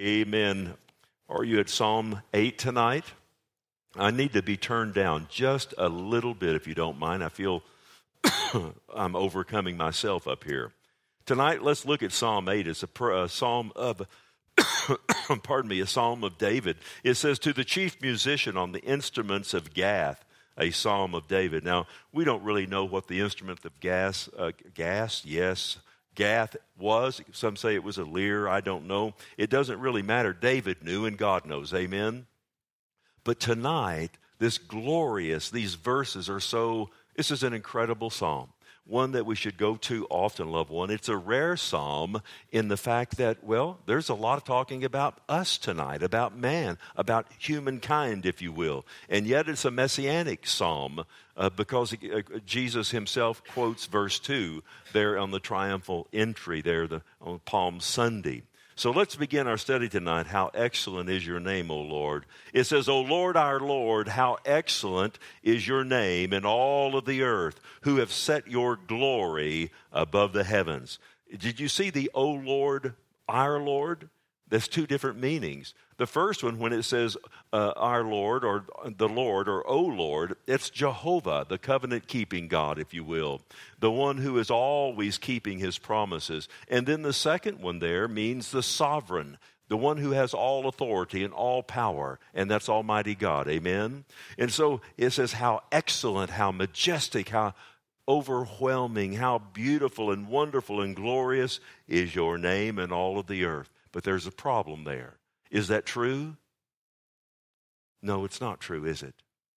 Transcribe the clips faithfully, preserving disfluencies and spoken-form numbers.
Amen. Are you at Psalm eight tonight? I need to be turned down just a little bit, if you don't mind. I feel I'm overcoming myself up here. Tonight, let's look at Psalm eight. It's a, pr- a psalm of, pardon me, a psalm of David. It says, to the chief musician on the instruments of Gath, a psalm of David. Now, we don't really know what the instrument of gas, uh, gas, yes, Gath was. Some say it was a lyre. I don't know. It doesn't really matter. David knew and God knows. Amen. But tonight, this glorious, these verses are so, this is an incredible psalm. One that we should go to often, loved one. It's a rare psalm in the fact that, well, there's a lot of talking about us tonight, about man, about humankind, if you will. And yet it's a messianic psalm uh, because uh, Jesus himself quotes verse two there on the triumphal entry there the, on Palm Sunday. So let's begin our study tonight. How excellent is your name, O Lord. It says, O Lord, our Lord, how excellent is your name in all of the earth, who have set your glory above the heavens. Did you see the O Lord, our Lord? That's two different meanings. The first one, when it says uh, our Lord or the Lord or O Lord, it's Jehovah, the covenant-keeping God, if you will, the one who is always keeping his promises. And then the second one there means the sovereign, the one who has all authority and all power, and that's Almighty God. Amen? And so it says how excellent, how majestic, how overwhelming, how beautiful and wonderful and glorious is your name in all of the earth. But there's a problem there. Is that true? No, it's not true, is it?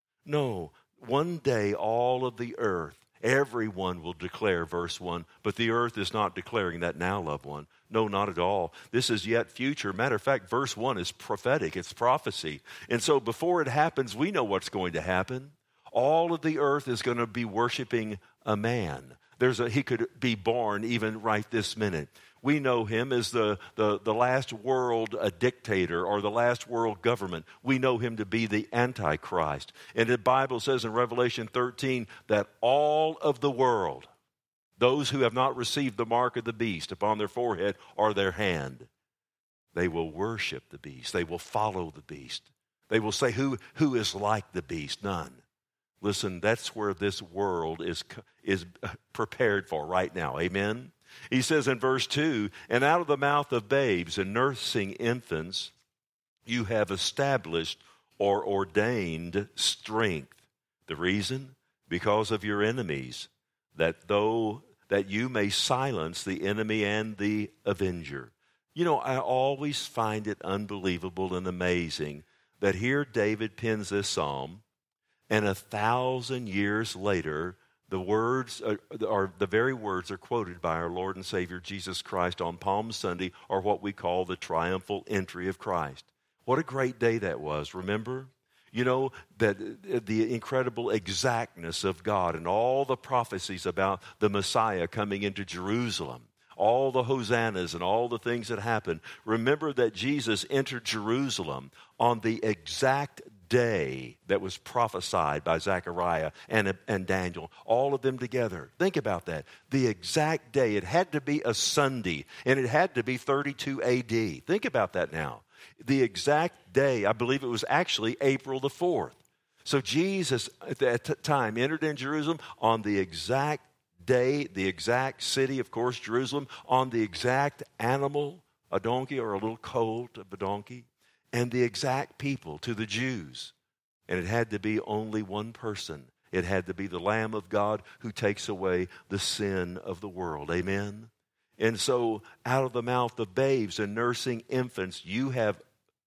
No. One day all of the earth, everyone will declare verse one, but the earth is not declaring that now, loved one. No, not at all. This is yet future. Matter of fact, verse one is prophetic. It's prophecy. And so before it happens, we know what's going to happen. All of the earth is going to be worshiping a man. There's a, he could be born even right this minute. We know him as the, the, the last world a dictator or the last world government. We know him to be the Antichrist. And the Bible says in Revelation thirteen that all of the world, those who have not received the mark of the beast upon their forehead or their hand, they will worship the beast. They will follow the beast. They will say, who, who is like the beast? None. Listen, that's where this world is, is prepared for right now. Amen? He says in verse two, and out of the mouth of babes and nursing infants, you have established or ordained strength. The reason? Because of your enemies, that though that you may silence the enemy and the avenger. You know, I always find it unbelievable and amazing that here David pens this psalm, and a thousand years later, the words are, are the very words are quoted by our Lord and Savior Jesus Christ on Palm Sunday, or what we call the triumphal entry of Christ. What a great day that was, remember? You know, that the incredible exactness of God and all the prophecies about the Messiah coming into Jerusalem, all the hosannas and all the things that happened. Remember that Jesus entered Jerusalem on the exact day that was prophesied by Zechariah and, and Daniel, all of them together. Think about that. The exact day. It had to be a Sunday, and it had to be thirty-two A D. Think about that now. The exact day, I believe it was actually April the fourth. So Jesus at that time entered in Jerusalem on the exact day, the exact city, of course, Jerusalem, on the exact animal, a donkey or a little colt of a donkey, and the exact people to the Jews. And it had to be only one person. It had to be the Lamb of God who takes away the sin of the world. Amen? And so out of the mouth of babes and nursing infants, you have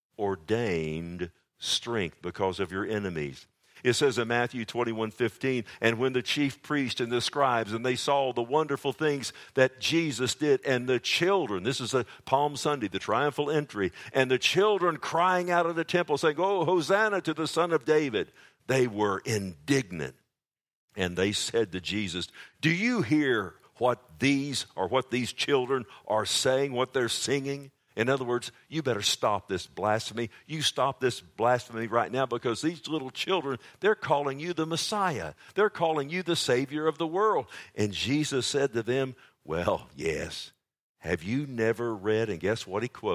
ordained strength because of your enemies. It says in Matthew twenty-one fifteen, and when the chief priest and the scribes, and they saw the wonderful things that Jesus did, and the children, this is a Palm Sunday, the triumphal entry, and the children crying out of the temple saying, oh, Hosanna to the Son of David. They were indignant. And they said to Jesus, do you hear what these or what these children are saying, what they're singing? In other words, you better stop this blasphemy. You stop this blasphemy right now, because these little children, they're calling you the Messiah. They're calling you the Savior of the world. And Jesus said to them, well, yes. Have you never read, and guess what he quotes?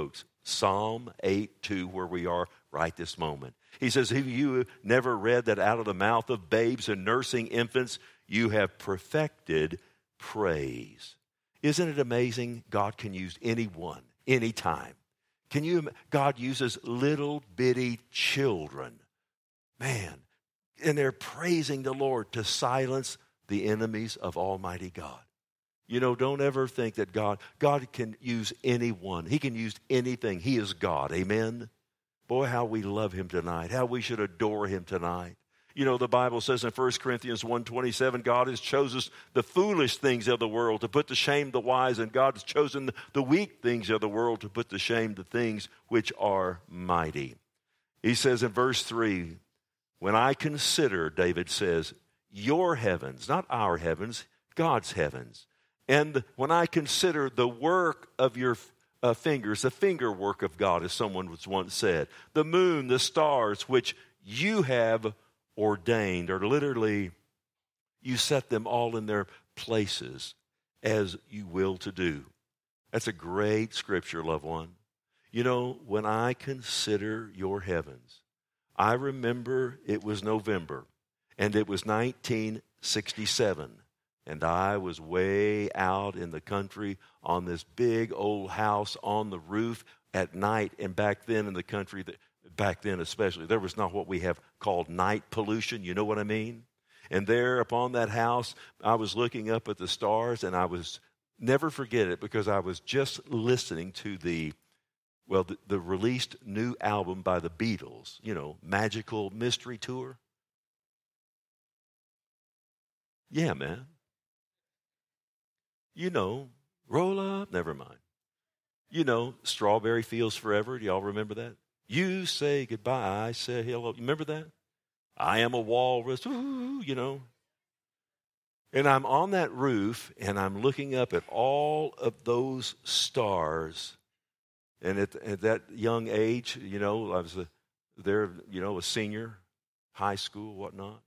Psalm eight two, where we are right this moment. He says, have you never read that out of the mouth of babes and nursing infants you have perfected praise? Isn't it amazing? God can use anyone, anytime. Can you? God uses little bitty children. Man, and they're praising the Lord to silence the enemies of Almighty God. You know, don't ever think that God, God can use anyone. He can use anything. He is God. Amen? Boy, how we love him tonight. How we should adore him tonight. You know, the Bible says in First Corinthians one twenty-seven, God has chosen the foolish things of the world to put to shame the wise, and God has chosen the weak things of the world to put to shame the things which are mighty. He says in verse three, when I consider, David says, your heavens, not our heavens, God's heavens, and when I consider the work of your uh, fingers, the finger work of God, as someone was once said, the moon, the stars, which you have ordained, or literally, you set them all in their places as you will to do. That's a great scripture, loved one. You know, when I consider your heavens, I remember it was November, and it was nineteen sixty-seven. And I was way out in the country on this big old house on the roof at night. And back then in the country, back then especially, there was not what we have called night pollution. You know what I mean? And there upon that house, I was looking up at the stars, and I was, never forget it, because I was just listening to the, well, the, the released new album by the Beatles, you know, Magical Mystery Tour. Yeah, man. You know, roll up, never mind. You know, Strawberry Fields Forever. Do y'all remember that? You say goodbye, I say hello. You remember that? I am a walrus, ooh, you know. And I'm on that roof, and I'm looking up at all of those stars. And at, at that young age, you know, I was a, there, you know, a senior, high school, whatnot.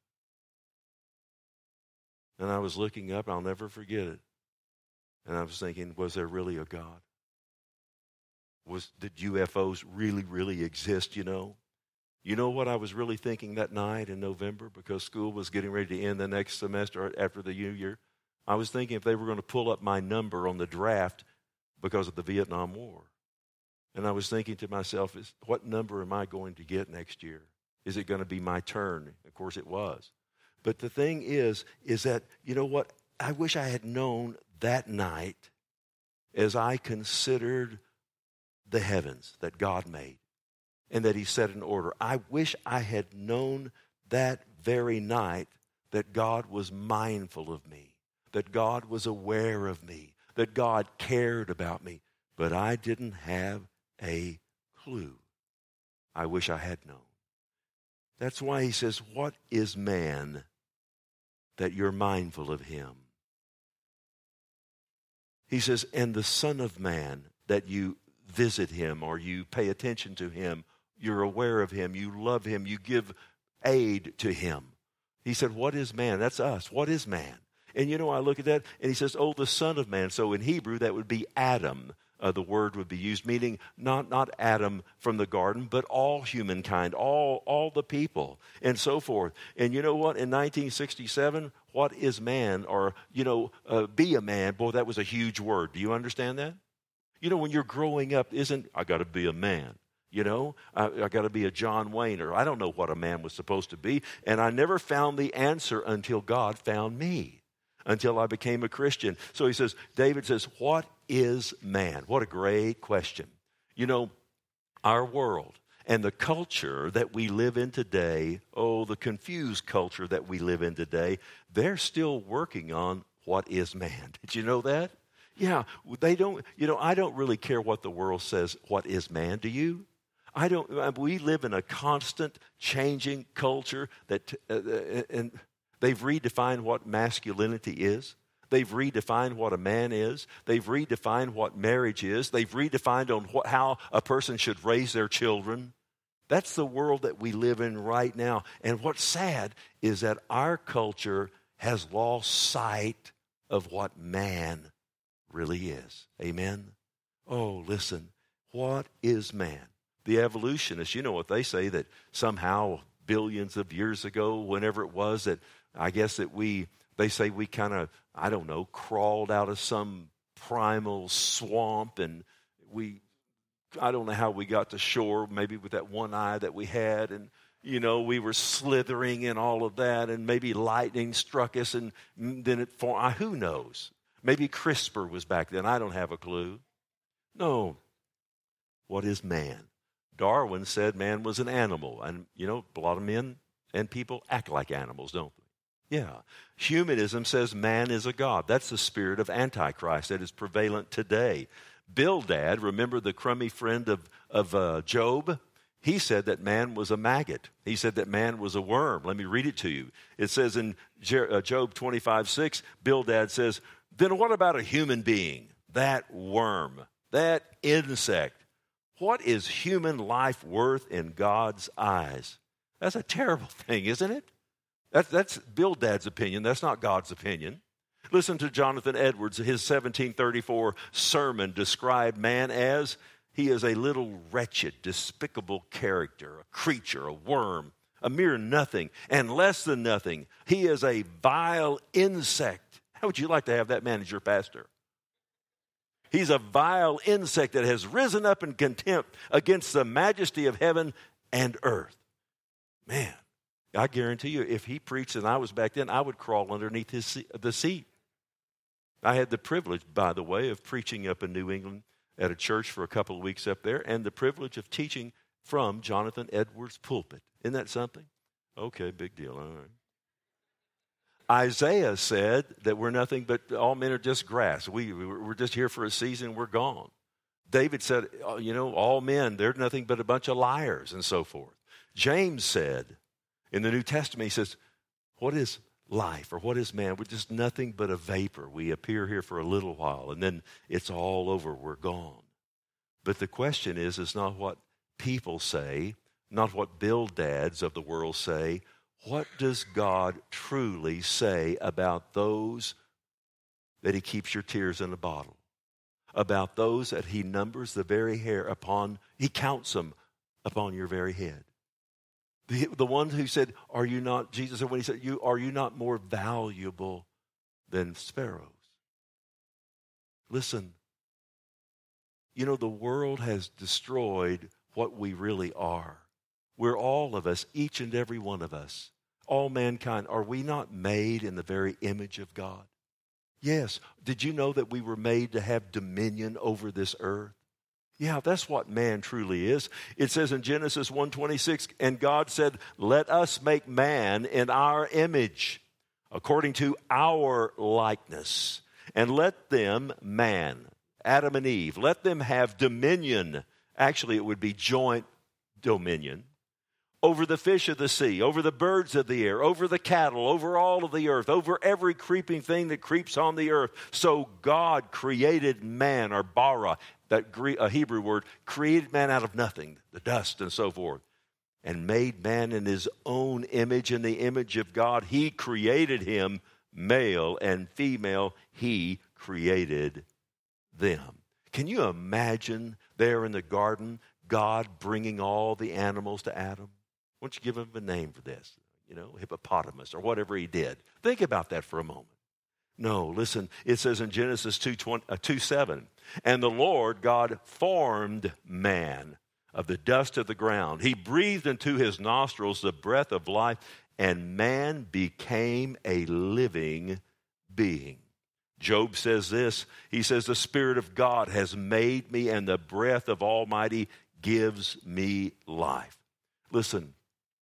And I was looking up, and I'll never forget it. And I was thinking, was there really a God? Was, did U F Os really, really exist, you know? You know what I was really thinking that night in November, because school was getting ready to end the next semester after the new year? I was thinking if they were going to pull up my number on the draft because of the Vietnam War. And I was thinking to myself, is, what number am I going to get next year? Is it going to be my turn? Of course it was. But the thing is, is that, you know what? I wish I had known that night, as I considered the heavens that God made and that he set in order. I wish I had known that very night that God was mindful of me, that God was aware of me, that God cared about me. But I didn't have a clue. I wish I had known. That's why he says, what is man that you're mindful of him? He says, and the Son of Man, that you visit him, or you pay attention to him, you're aware of him, you love him, you give aid to him. He said, what is man? That's us. What is man? And you know, I look at that, and he says, oh, the Son of Man. So in Hebrew, that would be Adam. Uh, the word would be used, meaning not, not Adam from the garden, but all humankind, all, all the people, and so forth. And you know what? In nineteen sixty-seven, what is man? Or, you know, uh, be a man. Boy, that was a huge word. Do you understand that? You know, when you're growing up, isn't, I got to be a man. You know, I, I got to be a John Wayne, or I don't know what a man was supposed to be. And I never found the answer until God found me, until I became a Christian. So he says, David says, what is man? What a great question. You know, our world and the culture that we live in today, oh, the confused culture that we live in today, they're still working on what is man. Did you know that? Yeah, they don't, you know, I don't really care what the world says, what is man, do you? I don't, we live in a constant changing culture that, uh, and they've redefined what masculinity is. They've redefined what a man is. They've redefined what marriage is. They've redefined on what, how a person should raise their children. That's the world that we live in right now. And what's sad is that our culture has lost sight of what man really is. Amen? Oh, listen. What is man? The evolutionists, you know what they say, that somehow billions of years ago, whenever it was, that I guess that we, they say we kind of, I don't know, crawled out of some primal swamp, and we, I don't know how we got to shore, maybe with that one eye that we had, and you know, we were slithering and all of that, and maybe lightning struck us, and then it formed. Who knows? Maybe CRISPR was back then. I don't have a clue. No. What is man? Darwin said man was an animal. And, you know, a lot of men and people act like animals, don't they? Yeah. Humanism says man is a god. That's the spirit of Antichrist that is prevalent today. Bildad, remember the crummy friend of, of uh, Job? He said that man was a maggot. He said that man was a worm. Let me read it to you. It says in Job twenty-five six, Bildad says, then what about a human being? That worm, that insect. What is human life worth in God's eyes? That's a terrible thing, isn't it? That's, that's Bildad's opinion. That's not God's opinion. Listen to Jonathan Edwards. His seventeen thirty-four sermon described man as he is a little wretched, despicable character, a creature, a worm, a mere nothing, and less than nothing. He is a vile insect. How would you like to have that man as your pastor? He's a vile insect that has risen up in contempt against the majesty of heaven and earth. Man, I guarantee you, if he preached and I was back then, I would crawl underneath his seat, the seat. I had the privilege, by the way, of preaching up in New England at a church for a couple of weeks up there, and the privilege of teaching from Jonathan Edwards' pulpit. Isn't that something? Okay, big deal. All right. Isaiah said that we're nothing but all men are just grass. We, we're just here for a season, we're gone. David said, you know, all men, they're nothing but a bunch of liars and so forth. James said in the New Testament, he says, what is life or what is man? We're just nothing but a vapor. We appear here for a little while and then it's all over, we're gone. But the question is, it's not what people say, not what Bildads of the world say. What does God truly say about those that he keeps your tears in a bottle? About those that he numbers the very hair upon, he counts them upon your very head. The, the one who said, are you not, Jesus said when he said, you, are you not more valuable than sparrows? Listen, you know, the world has destroyed what we really are. We're all of us, each and every one of us, all mankind. Are we not made in the very image of God? Yes. Did you know that we were made to have dominion over this earth? Yeah, that's what man truly is. It says in Genesis one twenty-six, and God said, let us make man in our image, according to our likeness, and let them, man, Adam and Eve, let them have dominion. Actually, it would be joint dominion. Over the fish of the sea, over the birds of the air, over the cattle, over all of the earth, over every creeping thing that creeps on the earth. So God created man, or bara, that Greek, a Hebrew word, created man out of nothing, the dust and so forth, and made man in his own image, in the image of God. He created him, male and female, he created them. Can you imagine there in the garden, God bringing all the animals to Adam? Why don't you give him a name for this? You know, hippopotamus or whatever he did. Think about that for a moment. No, listen, it says in Genesis two seven, and the Lord God formed man of the dust of the ground. He breathed into his nostrils the breath of life, and man became a living being. Job says this, he says, the Spirit of God has made me, and the breath of Almighty gives me life. Listen,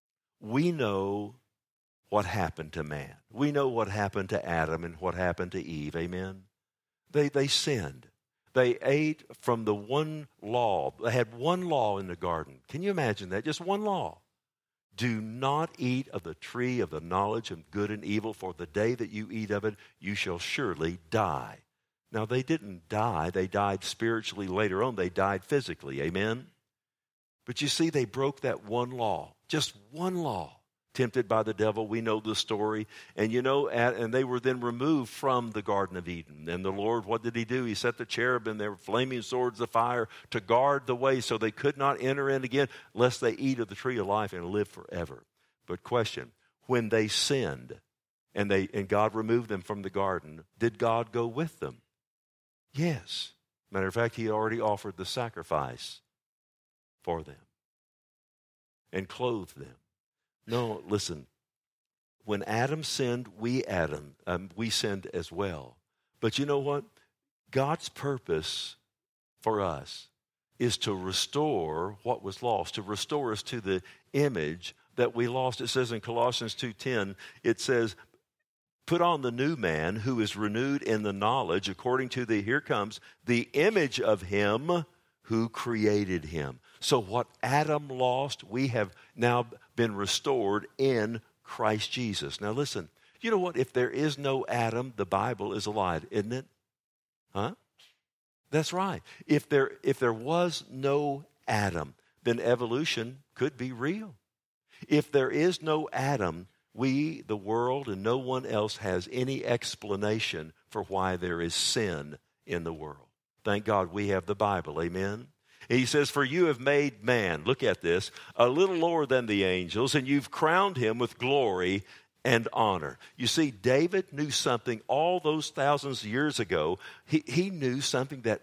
we know what happened to man. We know what happened to Adam and what happened to Eve, amen? They, they sinned. They ate from the one law. They had one law in the garden. Can you imagine that? Just one law. Do not eat of the tree of the knowledge of good and evil, for the day that you eat of it, you shall surely die. Now, they didn't die. They died spiritually later on. They died physically, amen? But you see, they broke that one law, just one law. tempted by the devil. We know the story. And you know, at, and they were then removed from the Garden of Eden. And the Lord, what did he do? He set the cherubim, their flaming swords of fire, to guard the way so they could not enter in again, lest they eat of the tree of life and live forever. But question, when they sinned and they and God removed them from the garden, did God go with them? Yes. Matter of fact, he already offered the sacrifice for them and clothed them. No, listen. When Adam sinned, we Adam, um, we sinned as well. But you know what? God's purpose for us is to restore what was lost, to restore us to the image that we lost. It says in Colossians two ten, it says, put on the new man who is renewed in the knowledge according to the, here comes, the image of him who created him. So what Adam lost, we have now been restored in Christ Jesus. Now listen, you know what? If there is no Adam, the Bible is a lie, isn't it? Huh? That's right. If there, if there was no Adam, then evolution could be real. If there is no Adam, we, the world, and no one else has any explanation for why there is sin in the world. Thank God we have the Bible. Amen? He says, for you have made man, look at this, a little lower than the angels, and you've crowned him with glory and honor. You see, David knew something all those thousands of years ago. He, he knew something that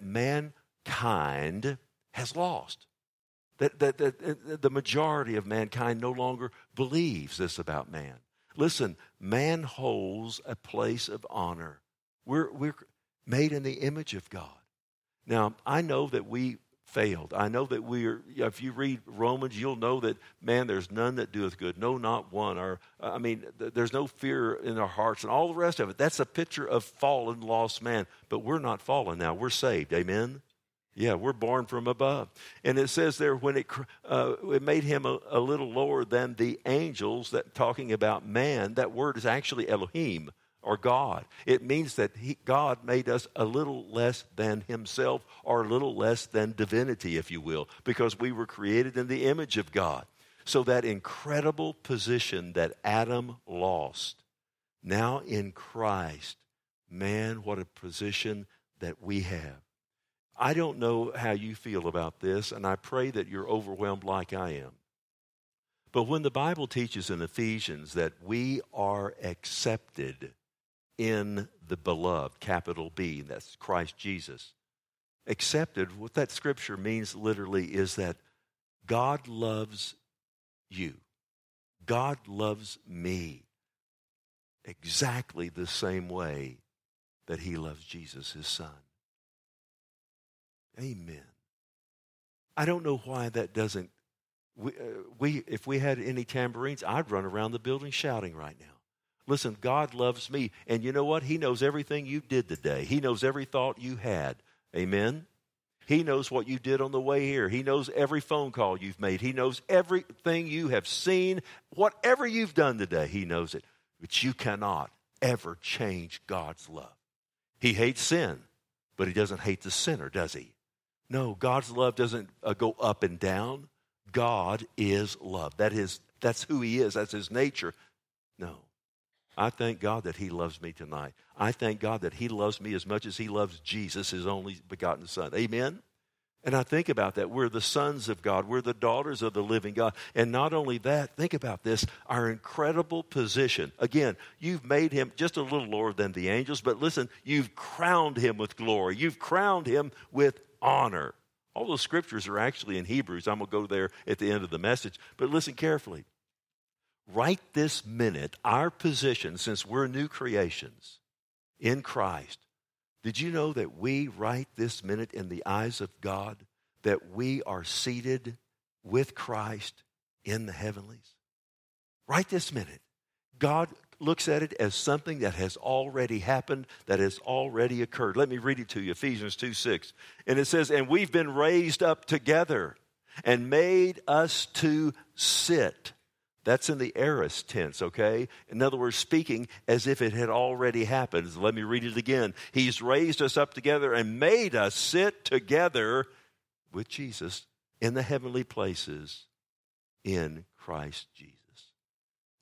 mankind has lost. That, that, that the majority of mankind no longer believes this about man. Listen, man holds a place of honor. We're, we're made in the image of God. Now, I know that we failed. I know that we are, if you read Romans, you'll know that, man, there's none that doeth good. No, not one. Or, I mean, th- there's no fear in our hearts and all the rest of it. That's a picture of fallen, lost man. But we're not fallen now. We're saved. Amen? Yeah, we're born from above. And it says there, when it uh, it made him a, a little lower than the angels, that talking about man, that word is actually Elohim, or God. It means that he, God made us a little less than himself, or a little less than divinity, if you will, because we were created in the image of God. So that incredible position that Adam lost, now in Christ, man, what a position that we have. I don't know how you feel about this, and I pray that you're overwhelmed like I am. But when the Bible teaches in Ephesians that we are accepted in the beloved, capital B, that's Christ Jesus, accepted, what that scripture means literally is that God loves you. God loves me exactly the same way that he loves Jesus, his son. Amen. I don't know why that doesn't, we, uh, we if we had any tambourines, I'd run around the building shouting right now. Listen, God loves me. And you know what? He knows everything you did today. He knows every thought you had. Amen? He knows what you did on the way here. He knows every phone call you've made. He knows everything you have seen. Whatever you've done today, he knows it. But you cannot ever change God's love. He hates sin, but he doesn't hate the sinner, does he? No, God's love doesn't uh, go up and down. God is love. That is, that's who he is. That's his nature. No. I thank God that he loves me tonight. I thank God that he loves me as much as he loves Jesus, his only begotten son. Amen? And I think about that. We're the sons of God. We're the daughters of the living God. And not only that, think about this, our incredible position. Again, you've made him just a little lower than the angels, but listen, you've crowned him with glory. You've crowned him with honor. All those scriptures are actually in Hebrews. I'm going to go there at the end of the message. But listen carefully. Right this minute, our position, since we're new creations in Christ, did you know that we, right this minute in the eyes of God, that we are seated with Christ in the heavenlies? Right this minute. God looks at it as something that has already happened, that has already occurred. Let me read it to you, Ephesians two six. And it says, and we've been raised up together and made us to sit. That's in the aorist tense, okay? In other words, speaking as if it had already happened. Let me read it again. He's raised us up together and made us sit together with Jesus in the heavenly places in Christ Jesus.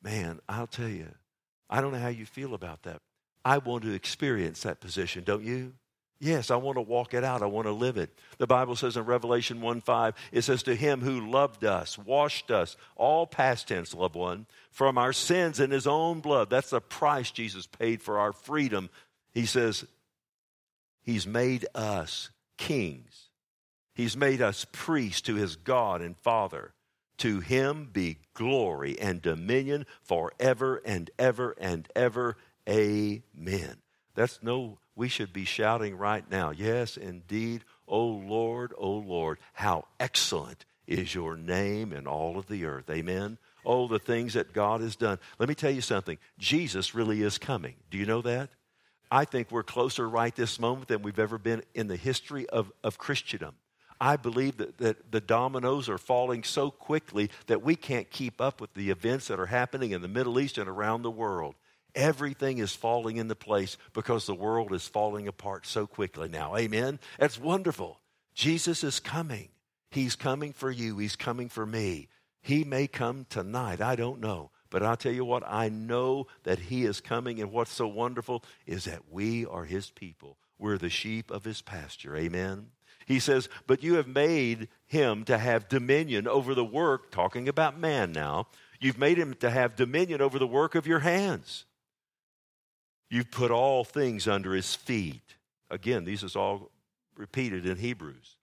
Man, I'll tell you, I don't know how you feel about that. I want to experience that position, don't you? Yes, I want to walk it out. I want to live it. The Bible says in Revelation one five, it says, to him who loved us, washed us, all past tense, loved one, from our sins in his own blood. That's the price Jesus paid for our freedom. He says, he's made us kings. He's made us priests to his God and Father. To him be glory and dominion forever and ever and ever. Amen. That's no, we should be shouting right now. Yes, indeed. O Lord, O Lord, how excellent is your name in all of the earth. Amen. Oh, the things that God has done. Let me tell you something. Jesus really is coming. Do you know that? I think we're closer right this moment than we've ever been in the history of, of Christendom. I believe that, that the dominoes are falling so quickly that we can't keep up with the events that are happening in the Middle East and around the world. Everything is falling into place because the world is falling apart so quickly now. Amen? That's wonderful. Jesus is coming. He's coming for you. He's coming for me. He may come tonight. I don't know. But I'll tell you what, I know that he is coming. And what's so wonderful is that we are his people. We're the sheep of his pasture. Amen? He says, but you have made him to have dominion over the work, talking about man now. You've made him to have dominion over the work of your hands. You've put all things under his feet. Again, these is all repeated in Hebrews.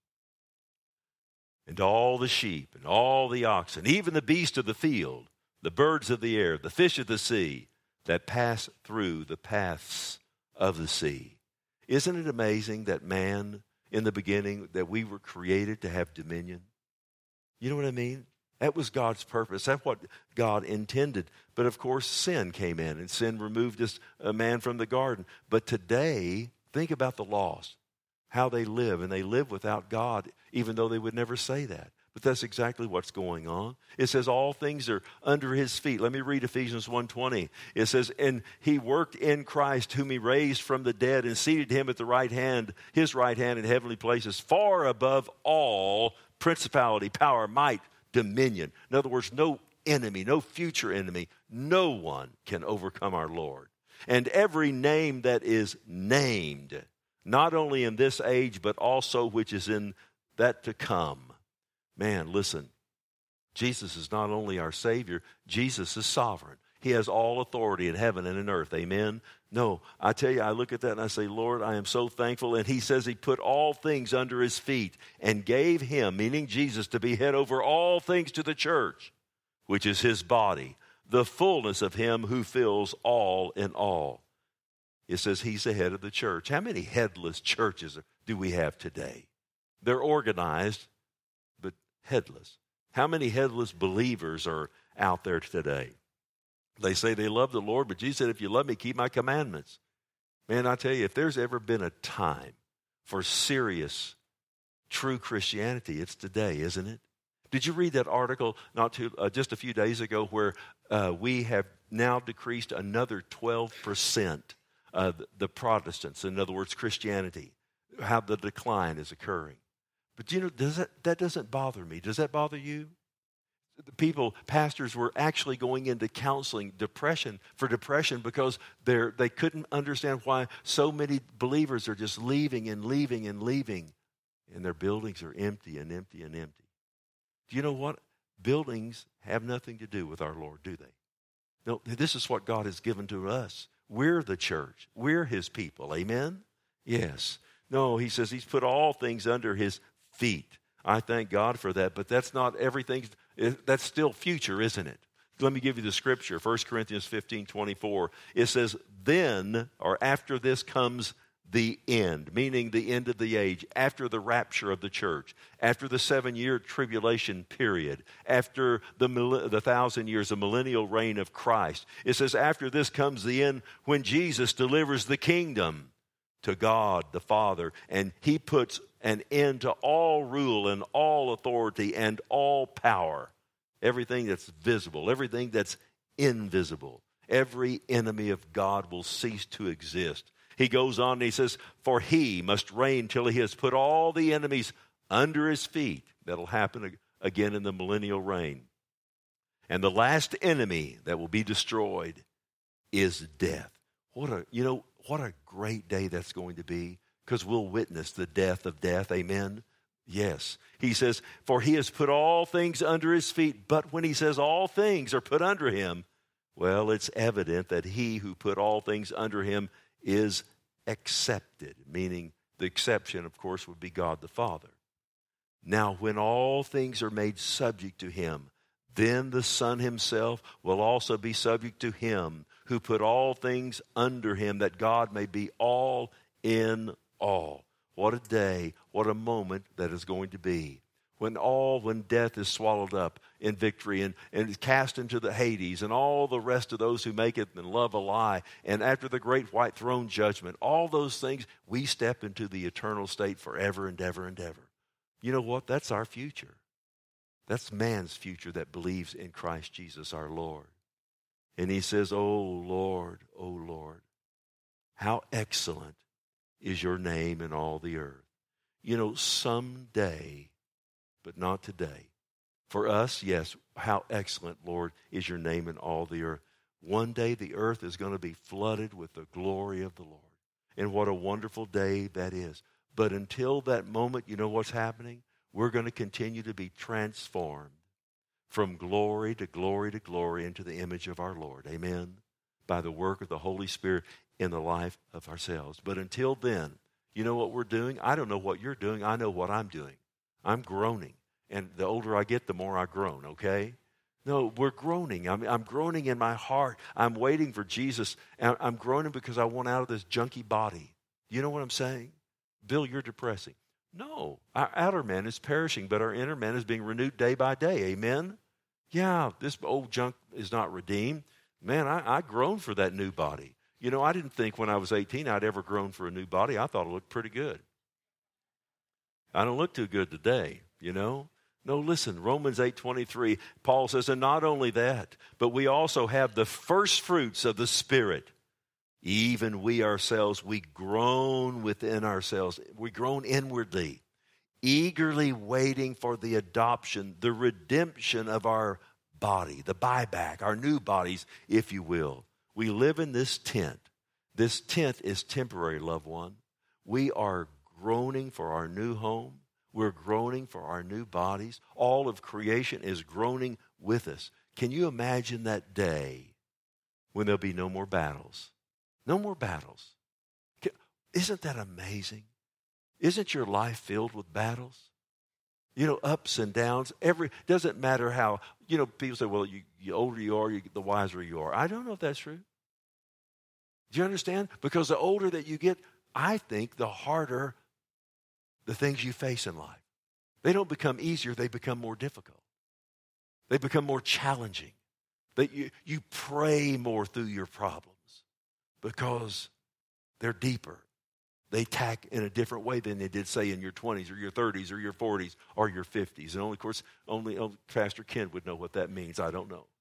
And all the sheep and all the oxen, even the beast of the field, the birds of the air, the fish of the sea that pass through the paths of the sea. Isn't it amazing that man, in the beginning, that we were created to have dominion? You know what I mean? That was God's purpose. That's what God intended. But of course, sin came in, and sin removed this uh, man from the garden. But today, think about the lost, how they live, and they live without God, even though they would never say that. But that's exactly what's going on. It says all things are under his feet. Let me read Ephesians one twenty. It says, and he worked in Christ, whom he raised from the dead and seated him at the right hand, his right hand in heavenly places, far above all principality, power, might, dominion. In other words, no enemy, no future enemy, no one can overcome our Lord. And every name that is named, not only in this age, but also which is in that to come. Man, listen, Jesus is not only our Savior, Jesus is sovereign. He has all authority in heaven and in earth. Amen? No, I tell you, I look at that and I say, Lord, I am so thankful. And he says he put all things under his feet and gave him, meaning Jesus, to be head over all things to the church, which is his body, the fullness of him who fills all in all. It says he's the head of the church. How many headless churches do we have today? They're organized, but headless. How many headless believers are out there today? They say they love the Lord, but Jesus said, if you love me, keep my commandments. Man, I tell you, if there's ever been a time for serious, true Christianity, it's today, isn't it? Did you read that article not too, uh, just a few days ago where uh, we have now decreased another twelve percent uh, the, the Protestants, in other words, Christianity, how the decline is occurring. But you know, does that, that doesn't bother me. Does that bother you? The people, pastors were actually going into counseling depression for depression because they're, they couldn't understand why so many believers are just leaving and leaving and leaving. And their buildings are empty and empty and empty. Do you know what? Buildings have nothing to do with our Lord, do they? No, this is what God has given to us. We're the church. We're his people. Amen? Yes. No, he says he's put all things under his feet. I thank God for that, but that's not everything. That's still future, isn't it? Let me give you the scripture, First Corinthians fifteen twenty-four. It says, then, or after this comes the end, meaning the end of the age, after the rapture of the church, after the seven-year tribulation period, after the, the thousand years, the millennial reign of Christ. It says, after this comes the end when Jesus delivers the kingdom to God the Father, and he puts an end to all rule and all authority and all power. Everything that's visible, everything that's invisible. Every enemy of God will cease to exist. He goes on and he says, for he must reign till he has put all the enemies under his feet. That'll happen again in the millennial reign. And the last enemy that will be destroyed is death. What a, you know, what a great day that's going to be, because we'll witness the death of death. Amen? Yes. He says, for he has put all things under his feet. But when he says all things are put under him, well, it's evident that he who put all things under him is accepted, meaning the exception, of course, would be God the Father. Now, when all things are made subject to him, then the Son himself will also be subject to him who put all things under him, that God may be all in all. What a day, what a moment that is going to be. When all, when death is swallowed up in victory and, and cast into the Hades, and all the rest of those who make it and love a lie, and after the great white throne judgment, all those things, we step into the eternal state forever and ever and ever. You know what? That's our future. That's man's future that believes in Christ Jesus our Lord. And he says, oh Lord, oh Lord, how excellent is your name in all the earth. You know, someday, but not today. For us, yes, how excellent, Lord, is your name in all the earth. One day the earth is going to be flooded with the glory of the Lord. And what a wonderful day that is. But until that moment, you know what's happening? We're going to continue to be transformed from glory to glory to glory into the image of our Lord. Amen? By the work of the Holy Spirit in the life of ourselves. But until then, you know what we're doing? I don't know what you're doing. I know what I'm doing. I'm groaning. And the older I get, the more I groan, okay? No, we're groaning. I'm, I'm groaning in my heart. I'm waiting for Jesus. And I'm groaning because I want out of this junky body. You know what I'm saying? Bill, you're depressing. No, our outer man is perishing, but our inner man is being renewed day by day. Amen? Yeah, this old junk is not redeemed. Man, I, I groan for that new body. You know, I didn't think when I was eighteen I'd ever groan for a new body. I thought it looked pretty good. I don't look too good today, you know. No, listen, Romans eight twenty-three, Paul says, and not only that, but we also have the first fruits of the Spirit. Even we ourselves, we groan within ourselves. We groan inwardly, eagerly waiting for the adoption, the redemption of our body, the buyback, our new bodies, if you will. We live in this tent. This tent is temporary, loved one. We are groaning for our new home. We're groaning for our new bodies. All of creation is groaning with us. Can you imagine that day when there'll be no more battles? No more battles. Isn't that amazing? Isn't your life filled with battles? You know, ups and downs. Every doesn't matter how, you know, people say, well, you, the older you are, you, the wiser you are. I don't know if that's true. Do you understand? Because the older that you get, I think the harder the things you face in life. They don't become easier, they become more difficult. They become more challenging. That you, you pray more through your problems because they're deeper. They tack in a different way than they did, say, in your twenties or your thirties or your forties or your fifties. And only, of course, only, only Pastor Ken would know what that means. I don't know.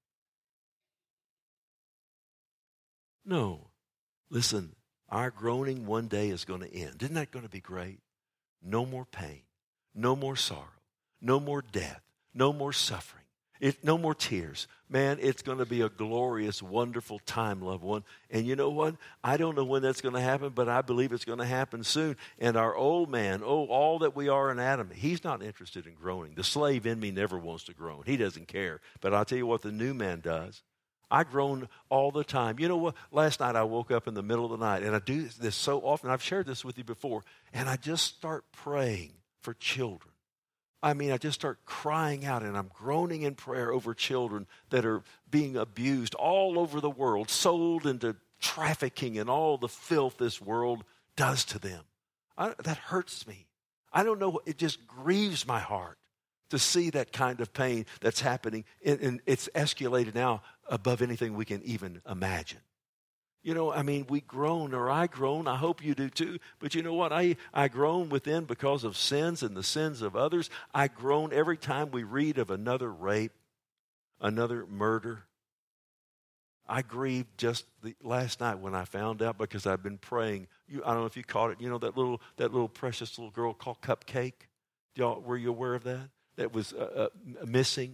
No. Listen, our groaning one day is going to end. Isn't that going to be great? No more pain, no more sorrow, no more death, no more suffering, it, no more tears. Man, it's going to be a glorious, wonderful time, loved one. And you know what? I don't know when that's going to happen, but I believe it's going to happen soon. And our old man, oh, all that we are in Adam, he's not interested in groaning. The slave in me never wants to groan. He doesn't care. But I'll tell you what the new man does. I groan all the time. You know what? Last night I woke up in the middle of the night, and I do this so often. I've shared this with you before, and I just start praying for children. I mean, I just start crying out, and I'm groaning in prayer over children that are being abused all over the world, sold into trafficking and all the filth this world does to them. I, that hurts me. I don't know. It just grieves my heart to see that kind of pain that's happening, and, and it's escalated now above anything we can even imagine. You know, I mean, we groan, or I groan. I hope you do too. But you know what? I, I groan within because of sins and the sins of others. I groan every time we read of another rape, another murder. I grieved just the, last night when I found out, because I've been praying. You, I don't know if you caught it. You know that little that little precious little girl called Cupcake? Y'all, were you aware of that? That was uh, uh, missing.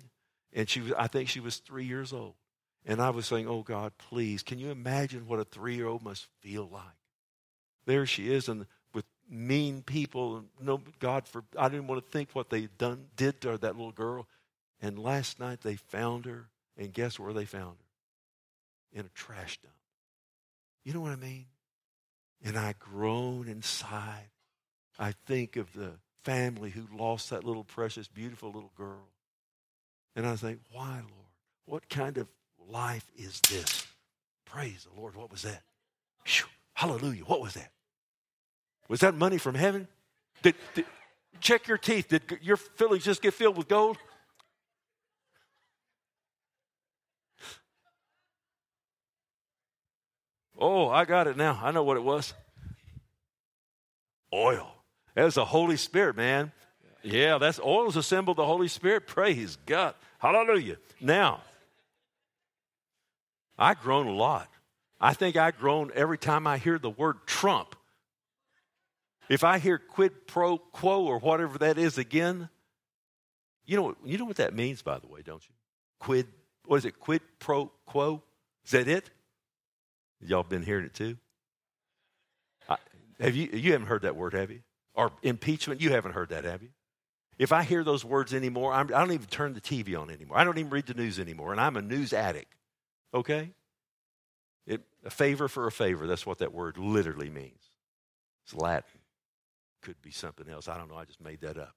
And she was, I think she was three years old. And I was saying, oh, God, please, can you imagine what a three-year-old must feel like? There she is, and with mean people. No, God, for I didn't want to think what they done did to her, that little girl. And last night they found her, and guess where they found her? In a trash dump. You know what I mean? And I groan inside. I think of the family who lost that little precious, beautiful little girl. And I think, why, Lord? What kind of life is this? Praise the Lord. What was that? Whew, hallelujah. What was that? Was that money from heaven? Did, did check your teeth. Did your fillings just get filled with gold? Oh, I got it now. I know what it was. Oil. That was the Holy Spirit, man. Yeah, that's oil is a symbol of the Holy Spirit. Praise God. Hallelujah. Now, I groan a lot. I think I groan every time I hear the word Trump. If I hear quid pro quo or whatever that is again, you know, you know what that means, by the way, don't you? Quid, what is it, quid pro quo? Is that it? Y'all been hearing it too? I, have you, you haven't heard that word, have you? Or impeachment, you haven't heard that, have you? If I hear those words anymore, I'm, I don't even turn the T V on anymore. I don't even read the news anymore, and I'm a news addict, okay? It, a favor for a favor, that's what that word literally means. It's Latin. Could be something else. I don't know. I just made that up.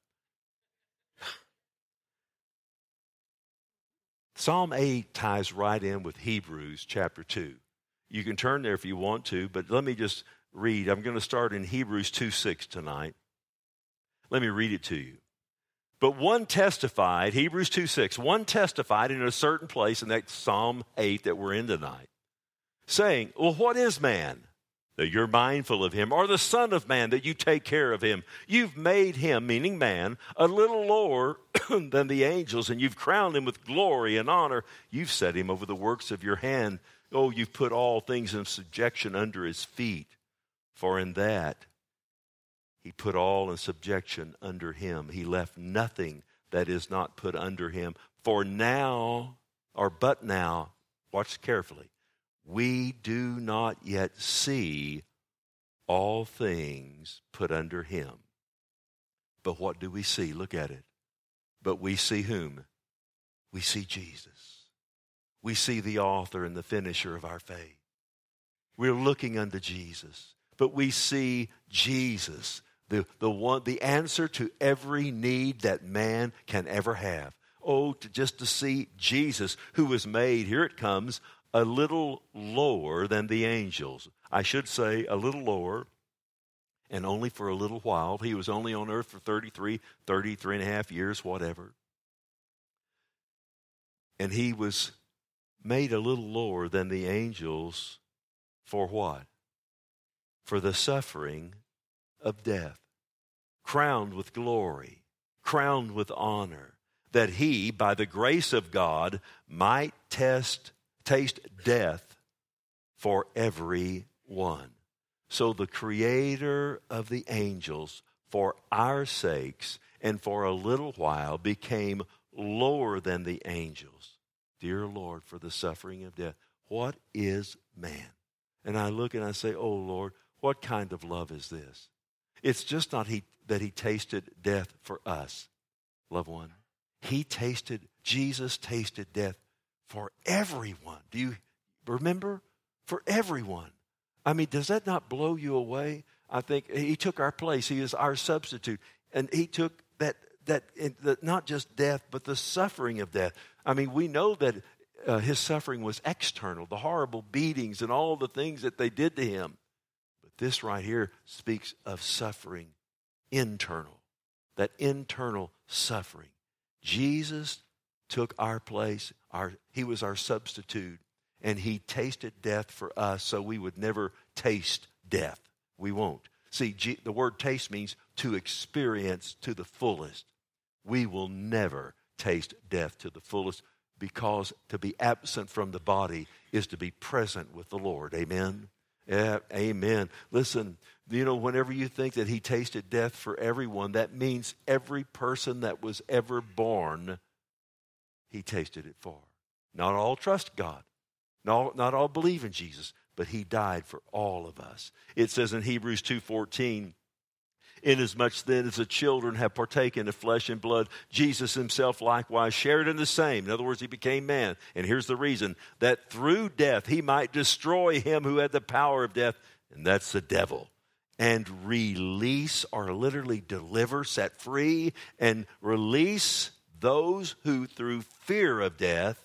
Psalm eight ties right in with Hebrews chapter two. You can turn there if you want to, but let me just read. I'm going to start in Hebrews two six tonight. Let me read it to you. But one testified, Hebrews two six, one testified in a certain place in that Psalm eight that we're in tonight, saying, well, what is man that you're mindful of him, or the son of man that you take care of him? You've made him, meaning man, a little lower than the angels, and you've crowned him with glory and honor. You've set him over the works of your hand. Oh, you've put all things in subjection under his feet. For in that he put all in subjection under him. He left nothing that is not put under him. For now, or but now, watch carefully, we do not yet see all things put under him. But what do we see? Look at it. But we see whom? We see Jesus. We see the author and the finisher of our faith. We're looking unto Jesus. But we see Jesus, the, the one, the answer to every need that man can ever have. Oh, to just to see Jesus, who was made, here it comes, a little lower than the angels. I should say a little lower, and only for a little while. He was only on earth for thirty-three, thirty-three and a half years, whatever. And he was made a little lower than the angels for what? For the suffering of death, crowned with glory, crowned with honor, that he, by the grace of God, might test, taste death for every one. So the creator of the angels, for our sakes, and for a little while, became lower than the angels. Dear Lord, for the suffering of death. What is man? And I look and I say, oh Lord, what kind of love is this? It's just not he, that he tasted death for us, loved one. He tasted, Jesus tasted death for everyone. Do you remember? For everyone. I mean, does that not blow you away? I think he took our place. He is our substitute. And he took that, that, that not just death, but the suffering of death. I mean, we know that uh, his suffering was external, the horrible beatings and all the things that they did to him. But this right here speaks of suffering internal, that internal suffering. Jesus took our place. Our, he was our substitute, and he tasted death for us so we would never taste death. We won't. See, G, the word taste means to experience to the fullest. We will never taste death to the fullest, because to be absent from the body is to be present with the Lord. Amen? Yeah, amen. Listen, you know, whenever you think that he tasted death for everyone, that means every person that was ever born he tasted it for. Not all trust God. Not, not all believe in Jesus, but he died for all of us. It says in Hebrews two fourteen, inasmuch then as the children have partaken of flesh and blood, Jesus himself likewise shared in the same. In other words, he became man. And here's the reason, that through death he might destroy him who had the power of death, and that's the devil, and release, or literally deliver, set free, and release those who through fear of death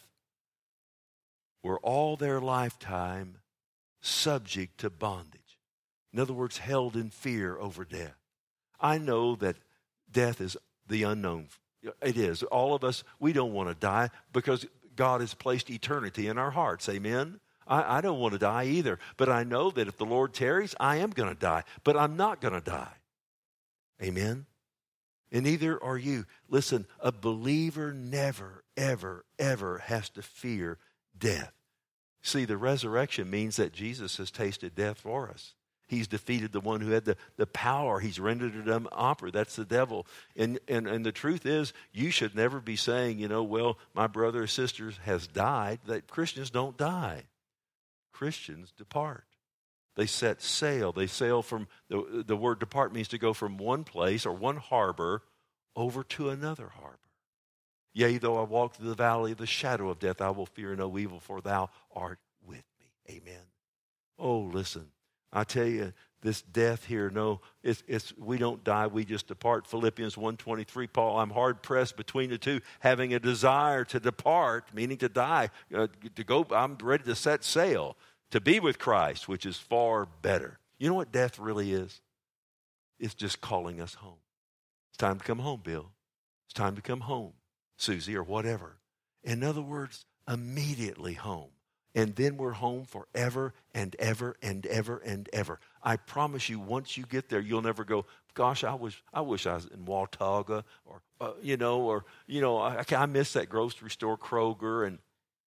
were all their lifetime subject to bondage. In other words, held in fear over death. I know that death is the unknown. It is. All of us, we don't want to die because God has placed eternity in our hearts. Amen? I, I don't want to die either. But I know that if the Lord tarries, I am going to die. But I'm not going to die. Amen? And neither are you. Listen, a believer never, ever, ever has to fear death. See, the resurrection means that Jesus has tasted death for us. He's defeated the one who had the, the power. He's rendered it unopera. That's the devil. And, and, and the truth is, you should never be saying, you know, well, my brother or sister has died. That Christians don't die. Christians depart. They set sail. They sail from, the, the word depart means to go from one place or one harbor over to another harbor. Yea, though I walk through the valley of the shadow of death, I will fear no evil, for thou art with me. Amen. Oh, listen. I tell you, this death here, no, it's, it's we don't die, we just depart. Philippians one twenty-three, Paul, I'm hard pressed between the two, having a desire to depart, meaning to die, uh, to go, I'm ready to set sail, to be with Christ, which is far better. You know what death really is? It's just calling us home. It's time to come home, Bill. It's time to come home, Susie, or whatever. In other words, immediately home. And then we're home forever and ever and ever and ever. I promise you, once you get there, you'll never go, gosh, I wish I wish I was in Watauga, or, uh, you know, or, you know, I, I miss that grocery store, Kroger. And,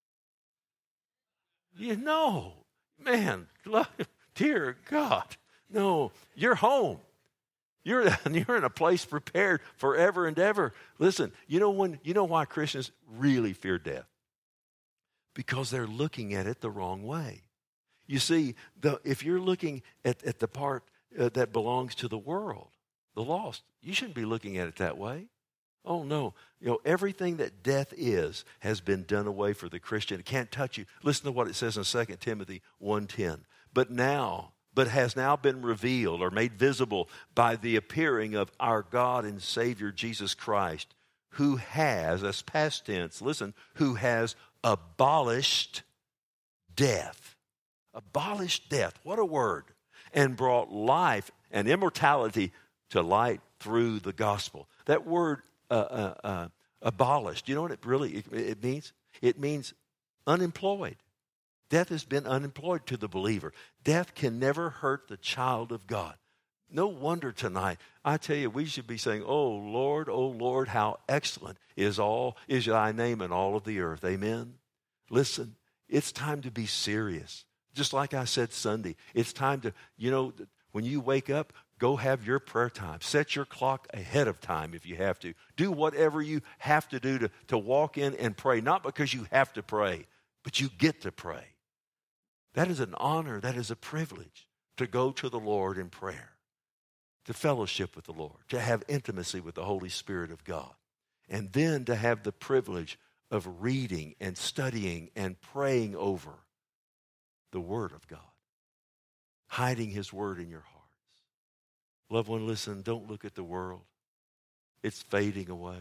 you know, man, dear God, no, you're home. You're, you're in a place prepared forever and ever. Listen, you know when you know why Christians really fear death? Because they're looking at it the wrong way. You see, the, if you're looking at, at the part uh, that belongs to the world, the lost, you shouldn't be looking at it that way. Oh, no. You know, everything that death is has been done away for the Christian. It can't touch you. Listen to what it says in Second Timothy one ten. But now, but has now been revealed or made visible by the appearing of our God and Savior Jesus Christ, who has, as past tense, listen, who has abolished death. Abolished death. What a word. And brought life and immortality to light through the gospel. That word uh, uh, uh, abolished, you know what it really it, it means? It means unemployed. Death has been unemployed to the believer. Death can never hurt the child of God. No wonder tonight, I tell you, we should be saying, oh Lord, oh Lord, how excellent is all is thy name in all of the earth. Amen? Listen, it's time to be serious. Just like I said Sunday, it's time to, you know, when you wake up, go have your prayer time. Set your clock ahead of time if you have to. Do whatever you have to do to, to walk in and pray. Not because you have to pray, but you get to pray. That is an honor. That is a privilege to go to the Lord in prayer, to fellowship with the Lord, to have intimacy with the Holy Spirit of God, and then to have the privilege of reading and studying and praying over the Word of God, hiding His Word in your hearts. Loved one, listen, don't look at the world. It's fading away.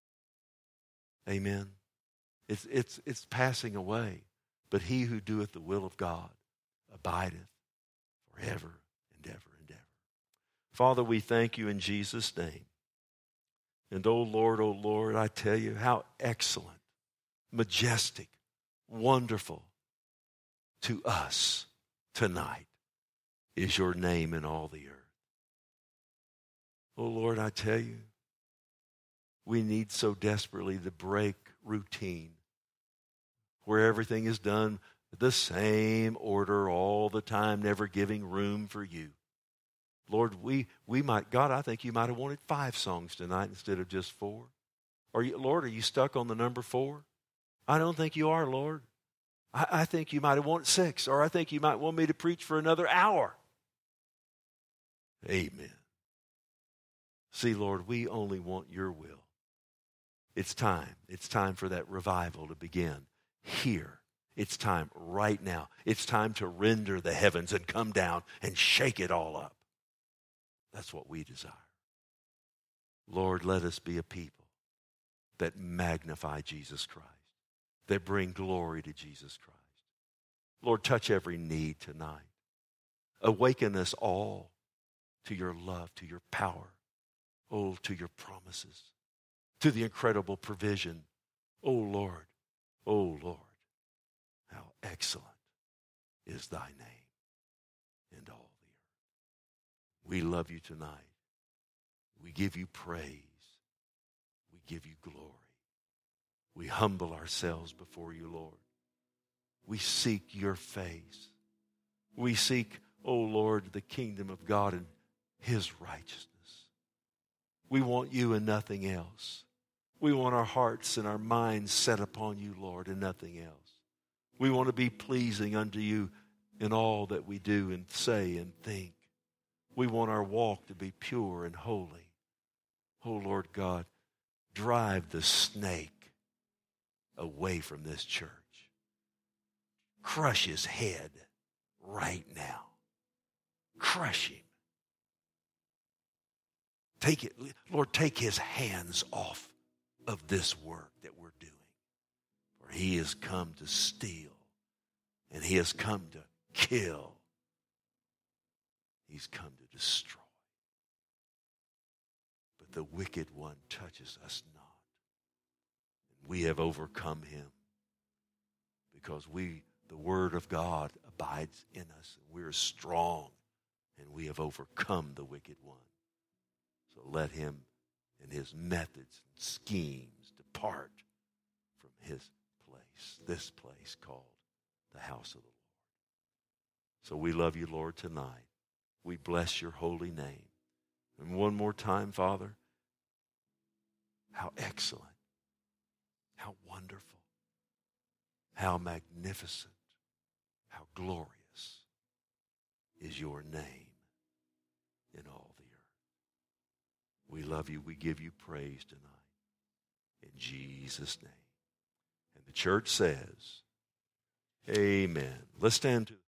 Amen. It's, it's, it's passing away. But he who doeth the will of God abideth forever and ever and ever. Father, we thank you in Jesus' name. And oh Lord, oh Lord, I tell you how excellent, majestic, wonderful to us tonight is your name in all the earth. Oh Lord, I tell you, we need so desperately to break routine, where everything is done the same order all the time, never giving room for you. Lord, we, we might, God, I think you might have wanted five songs tonight instead of just four. Are you, Lord, are you stuck on the number four? I don't think you are, Lord. I, I think you might have wanted six, or I think you might want me to preach for another hour. Amen. See, Lord, we only want your will. It's time. It's time for that revival to begin here. It's time right now. It's time to render the heavens and come down and shake it all up. That's what we desire. Lord, let us be a people that magnify Jesus Christ, that bring glory to Jesus Christ. Lord, touch every need tonight. Awaken us all to your love, to your power, oh, to your promises, to the incredible provision. Oh, Lord, oh, Lord, how excellent is thy name in all the earth. We love you tonight. We give you praise. We give you glory. We humble ourselves before you, Lord. We seek your face. We seek, oh Lord, the kingdom of God and his righteousness. We want you and nothing else. We want our hearts and our minds set upon you, Lord, and nothing else. We want to be pleasing unto you in all that we do and say and think. We want our walk to be pure and holy. Oh, Lord God, drive the snake away from this church. Crush his head right now. Crush him. Take it, Lord, take his hands off of this work that we're doing. For he has come to steal, and he has come to kill. He's come to destroy. But the wicked one touches us not. And we have overcome him because we, the word of God abides in us. And we're strong, and we have overcome the wicked one. So let him and his methods and schemes depart from his place, this place called the house of the Lord. So we love you, Lord, tonight. We bless your holy name. And one more time, Father, how excellent, how wonderful, how magnificent, how glorious is your name in all the earth. We love you. We give you praise tonight. In Jesus' name. And the church says, amen. Let's stand to